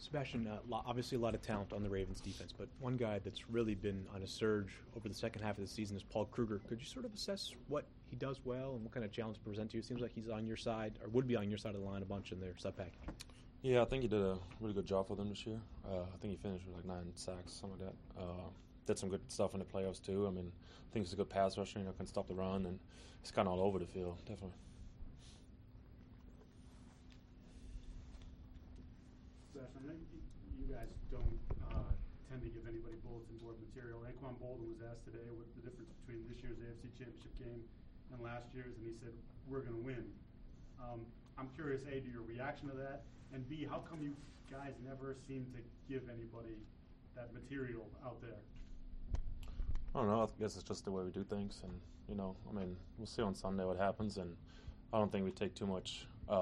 Sebastian, obviously a lot of talent on the Ravens defense, but one guy that's really been on a surge over the second half of the season is Paul Kruger. Could you sort of assess what he does well and what kind of challenge to present to you? It seems like he's on your side, or would be on your side of the line a bunch in their sub package. Yeah, I think he did a really good job for them this year. I think he finished with like 9 sacks, something like that. Did some good stuff in the playoffs too. I mean, I think he's a good pass rusher, can stop the run, and he's kind of all over the field, definitely. Sebastian, I know you guys don't tend to give anybody bulletin board material. Anquan Boldin was asked today what the difference between this year's AFC Championship game and last year's, and he said, we're going to win. I'm curious, A, to your reaction to that, and B, how come you guys never seem to give anybody that material out there? I don't know. I guess it's just the way we do things, and I mean, we'll see on Sunday what happens, and I don't think we take too much,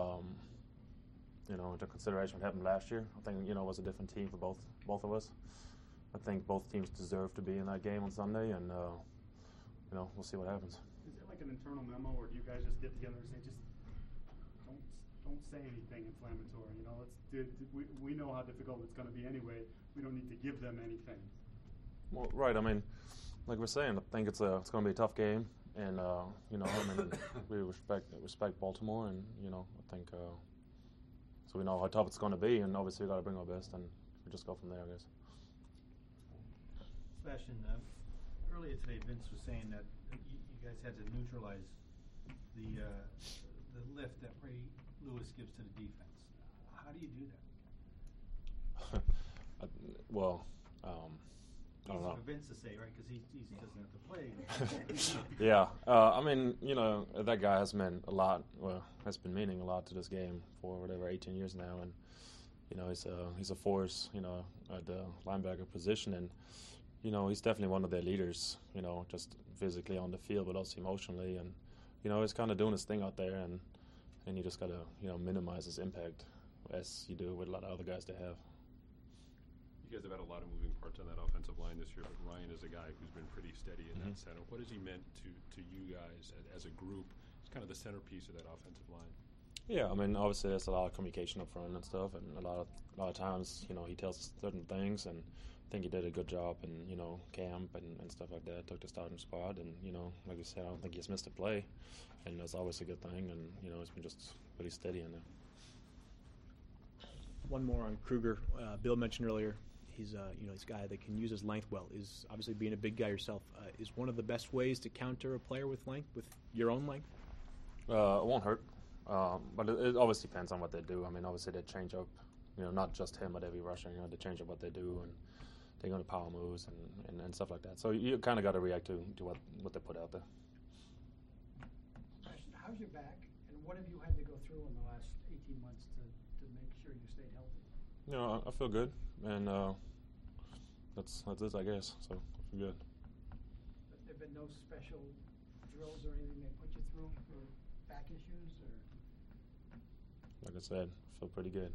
into consideration what happened last year. I think it was a different team for both of us. I think both teams deserve to be in that game on Sunday, and we'll see what happens. Is there like an internal memo, or do you guys just get together and say, just don't say anything inflammatory? We know how difficult it's going to be anyway. We don't need to give them anything. Well, right. I mean, like we're saying, I think it's going to be a tough game, and we respect Baltimore, and I think so we know how tough it's going to be, and obviously we got to bring our best, and we just go from there, I guess. Sebastian, earlier today, Vince was saying that you guys had to neutralize the lift that Ray Lewis gives to the defense. How do you do that? I don't know. For Vince to say, right? Because he doesn't have to play. Yeah. I mean, that guy has meant a lot. Well, has been meaning a lot to this game for 18 years now, and he's a force, at the linebacker position, and he's definitely one of their leaders. Just physically on the field, but also emotionally, and he's kind of doing his thing out there, and you just gotta minimize his impact as you do with a lot of other guys they have. You guys have had a lot of moving parts on that offensive line this year, but Ryan is a guy who's been pretty steady in that center. What has he meant to you guys as a group? It's kind of the centerpiece of that offensive line. Yeah, I mean, obviously there's a lot of communication up front and stuff, and a lot of times, he tells us certain things, and I think he did a good job in, camp and stuff like that. Took the starting spot, and like we said, I don't think he's missed a play, and that's always a good thing, and it's been just really steady in there. One more on Kruger. Bill mentioned earlier, he's he's a guy that can use his length well. Is obviously being a big guy yourself. Is one of the best ways to counter a player with length, with your own length? It won't hurt, but it obviously depends on what they do. I mean, obviously they change up, not just him, but every rusher. They change up what they do, and they go to power moves and stuff like that. So you kind of got to react to what they put out there. How's your back, and what have you had to go through in the last 18 months to make sure you stayed healthy? I feel good, and that's it, I guess. So I feel good. But there have been no special drills or anything they put you through for back issues, or? Like I said, I feel pretty good.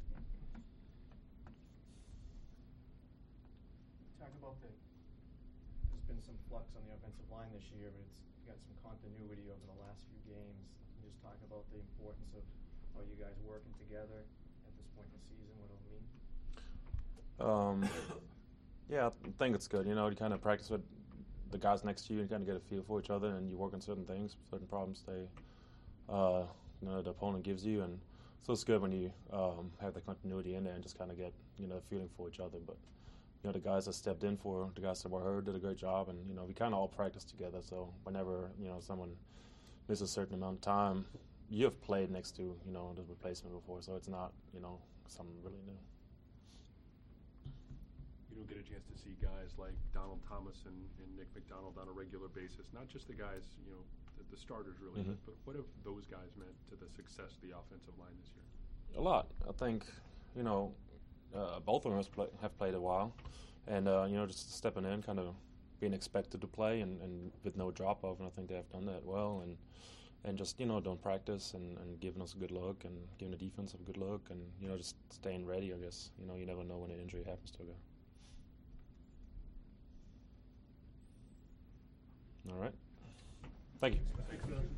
Talk about there's been some flux on the offensive line this year, but you got some continuity over the last few games. Can you just talk about the importance of how you guys working together at this point in the season, what it'll mean? Yeah, I think it's good. You kind of practice with the guys next to you, and kind of get a feel for each other, and you work on certain things, certain problems the opponent gives you, and so it's good when you have the continuity in there and just kind of get a feeling for each other. But the guys that stepped in for the guys that were hurt did a great job, and we kind of all practice together. So whenever someone misses a certain amount of time, you have played next to the replacement before, so it's not something really new. You don't get a chance to see guys like Donald Thomas and Nick McDonald on a regular basis. Not just the guys the starters really, but what have those guys meant to the success of the offensive line this year? A lot. I think both of them have played a while, and just stepping in, kind of being expected to play, and with no drop off, and I think they have done that well, and just doing practice and giving us a good look, and giving the defense a good look, and just staying ready. I guess you never know when an injury happens to a guy. All right. Thank you. Thanks,